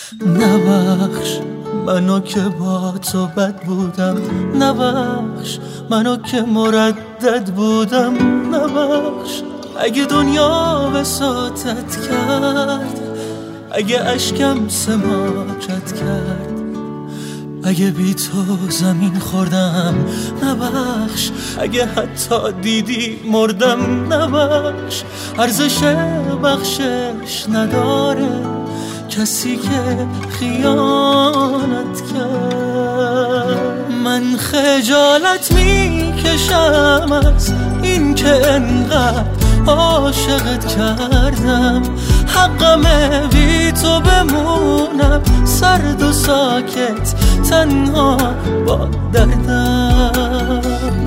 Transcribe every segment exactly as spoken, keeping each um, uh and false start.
نبخش منو که با تو بد بودم، نبخش منو که مردد بودم، نبخش اگه دنیا وساطت کرد، اگه اشکم سماجت کرد، اگه بی تو زمین خوردم، نبخش اگه حتی دیدی مردم، نبخش ارزش بخشش نداره کسی که خیانت کرد. من خجالت میکشم از این که انقدر عاشقت کردم، حقمه بی تو بمونم سرد و ساکت تنها با دردم.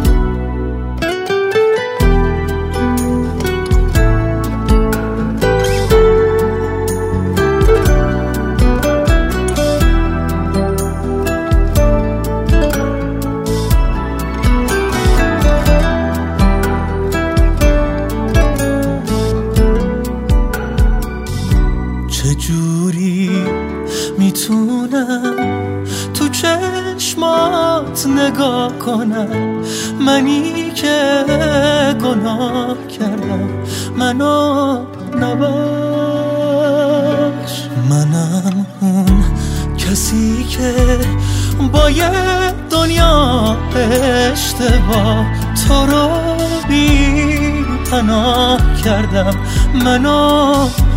چجوری میتونم تو چشمات نگاه کنم، منی که گناه کردم منو نبخش. منم اون کسی که با یه دنیا اشتباه تو رو بی پناه کردم منو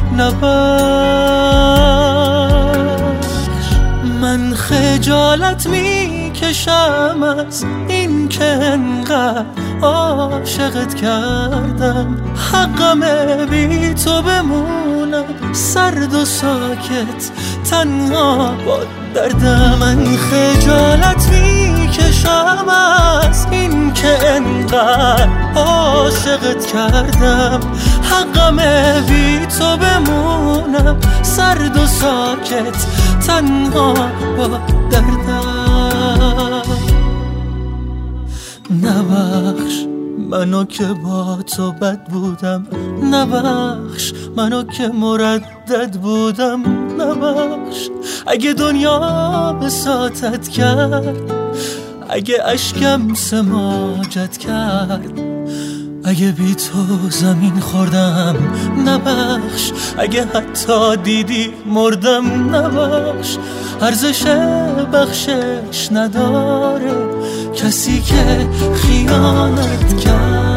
نبخش. من خجالت میکشم از این که انقدر عاشقت کردم، حقمه بی تو بمونم سرد و ساکت تنها با دردم. من خجالت میکشم از این که انقدر عاشقت کردم، حقمه بی تو بمونم سرد و ساکت تنها با دردم. نبخش منو که با تو بد بودم، نبخش منو که مردد بودم، نبخش اگه دنیا بساطت کرد، اگه اشکم سماجت کرد، اگه بی تو زمین خوردم، نبخش اگه حتی دیدی مردم، نبخش ارزش بخشش نداره کسی که خیانت کرد.